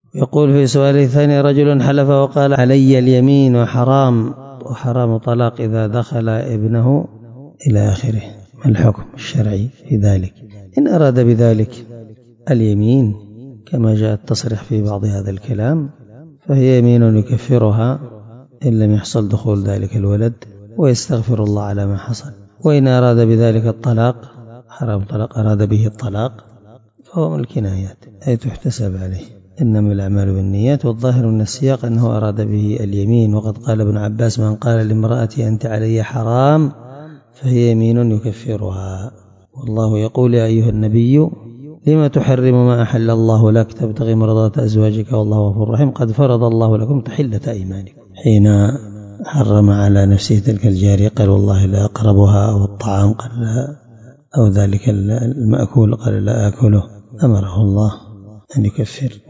يقول في سؤال الثاني: رجل حلف وقال علي اليمين وحرام طلاق إذا دخل ابنه إلى آخره، ما الحكم الشرعي في ذلك؟ إن أراد بذلك اليمين كما جاء التصريح في بعض هذا الكلام فهي يمين يكفرها إن لم يحصل دخول ذلك الولد ويستغفر الله على ما حصل. وإن أراد بذلك الطلاق، حرام طلاق أراد به الطلاق، فهو من الكنايات أي تحتسب عليه، إنما الأعمال بالنيات. والظاهر من السياق أنه أراد به اليمين. وقد قال ابن عباس: من قال لامرأتي أنت علي حرام فهي يمين يكفرها. والله يقول: يا أيها النبي لما تحرم ما أحل الله لك تبتغي مرضات أزواجك والله غفور رحيم قد فرض الله لكم تحلة أيمانكم. حين حرم على نفسه تلك الجارية قال: والله لا أقربها، أو الطعام قال لا، أو ذلك المأكول قال لا آكله، أمره الله أن يكفر.